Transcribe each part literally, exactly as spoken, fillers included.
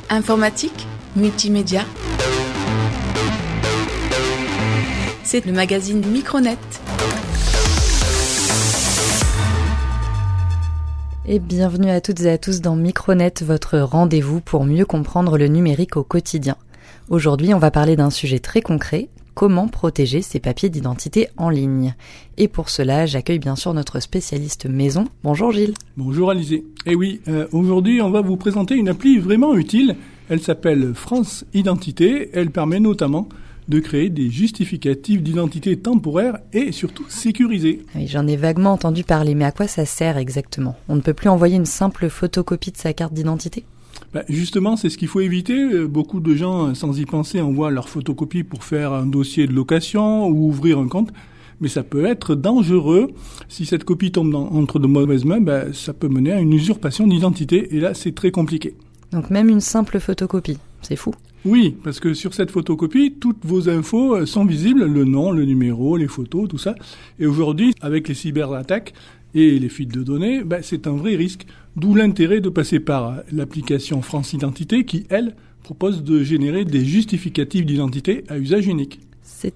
Informatique, multimédia. C'est le magazine Micronet. Et bienvenue à toutes et à tous dans Micronet, votre rendez-vous pour mieux comprendre le numérique au quotidien. Aujourd'hui, on va parler d'un sujet très concret, comment protéger ses papiers d'identité en ligne. Et pour cela, j'accueille bien sûr notre spécialiste maison. Bonjour Gilles. Bonjour Alizé. Et oui, euh, aujourd'hui, on va vous présenter une appli vraiment utile. Elle s'appelle France Identité. Elle permet notamment de créer des justificatifs d'identité temporaire et surtout sécurisés. Oui, j'en ai vaguement entendu parler, mais à quoi ça sert exactement ? On ne peut plus envoyer une simple photocopie de sa carte d'identité ? Ben justement, c'est ce qu'il faut éviter. Beaucoup de gens, sans y penser, envoient leur photocopie pour faire un dossier de location ou ouvrir un compte. Mais ça peut être dangereux. Si cette copie tombe dans, entre de mauvaises mains, ben, ça peut mener à une usurpation d'identité. Et là, c'est très compliqué. Donc même une simple photocopie, c'est fou. Oui, parce que sur cette photocopie, toutes vos infos sont visibles, le nom, le numéro, les photos, tout ça. Et aujourd'hui, avec les cyberattaques et les fuites de données, ben, c'est un vrai risque. D'où l'intérêt de passer par l'application France Identité qui, elle, propose de générer des justificatifs d'identité à usage unique. C'est-à-dire ?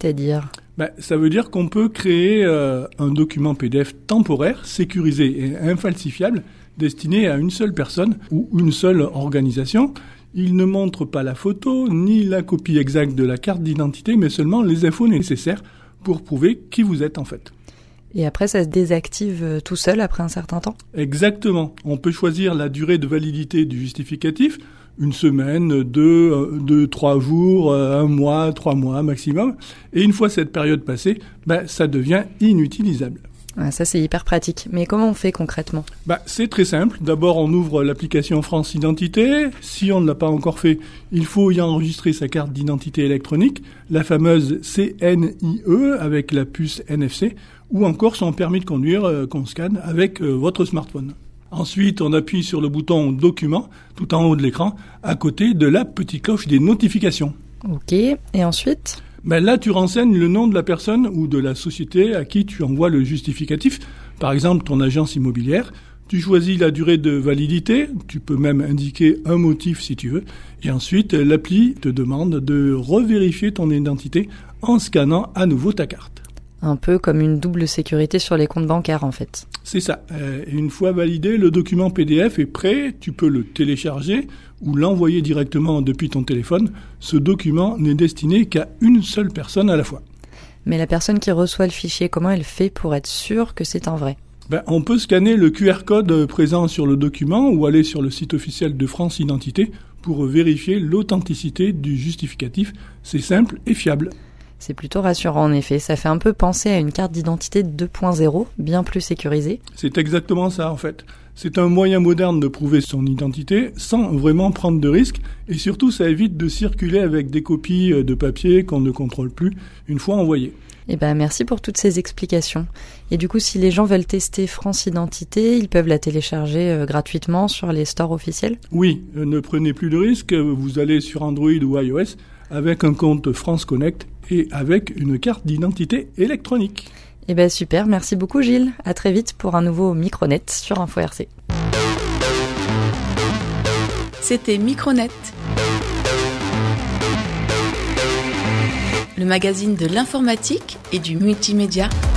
Ben, ça veut dire qu'on peut créer euh, un document P D F temporaire, sécurisé et infalsifiable, destiné à une seule personne ou une seule organisation. Il ne montre pas la photo ni la copie exacte de la carte d'identité, mais seulement les infos nécessaires pour prouver qui vous êtes en fait. Et après, ça se désactive tout seul après un certain temps ? Exactement. On peut choisir la durée de validité du justificatif, une semaine, deux, deux, trois jours, un mois, trois mois maximum. Et une fois cette période passée, ben, ça devient inutilisable. Ah, ça, c'est hyper pratique. Mais comment on fait concrètement ? Bah, c'est très simple. D'abord, on ouvre l'application France Identité. Si on ne l'a pas encore fait, il faut y enregistrer sa carte d'identité électronique, la fameuse C N I E avec la puce N F C, ou encore son permis de conduire euh, qu'on scanne avec euh, votre smartphone. Ensuite, on appuie sur le bouton Documents, tout en haut de l'écran, à côté de la petite cloche des notifications. Ok. Et ensuite ? Ben là, tu renseignes le nom de la personne ou de la société à qui tu envoies le justificatif. Par exemple, ton agence immobilière. Tu choisis la durée de validité. Tu peux même indiquer un motif si tu veux. Et ensuite, l'appli te demande de revérifier ton identité en scannant à nouveau ta carte. Un peu comme une double sécurité sur les comptes bancaires, en fait. C'est ça. Euh, une fois validé, le document P D F est prêt. Tu peux le télécharger ou l'envoyer directement depuis ton téléphone. Ce document n'est destiné qu'à une seule personne à la fois. Mais la personne qui reçoit le fichier, comment elle fait pour être sûre que c'est un vrai ? Ben, on peut scanner le Q R code présent sur le document ou aller sur le site officiel de France Identité pour vérifier l'authenticité du justificatif. C'est simple et fiable. C'est plutôt rassurant en effet, ça fait un peu penser à une carte d'identité deux point zéro, bien plus sécurisée. C'est exactement ça en fait. C'est un moyen moderne de prouver son identité sans vraiment prendre de risques et surtout ça évite de circuler avec des copies de papier qu'on ne contrôle plus une fois envoyées. Eh ben merci pour toutes ces explications. Et du coup, si les gens veulent tester France Identité, ils peuvent la télécharger euh, gratuitement sur les stores officiels ? Oui, euh, ne prenez plus de risques, vous allez sur Android ou iOS avec un compte France Connect et avec une carte d'identité électronique. Eh ben super, merci beaucoup Gilles. À très vite pour un nouveau Micronet sur Info R C. C'était Micronet, le magazine de l'informatique et du multimédia.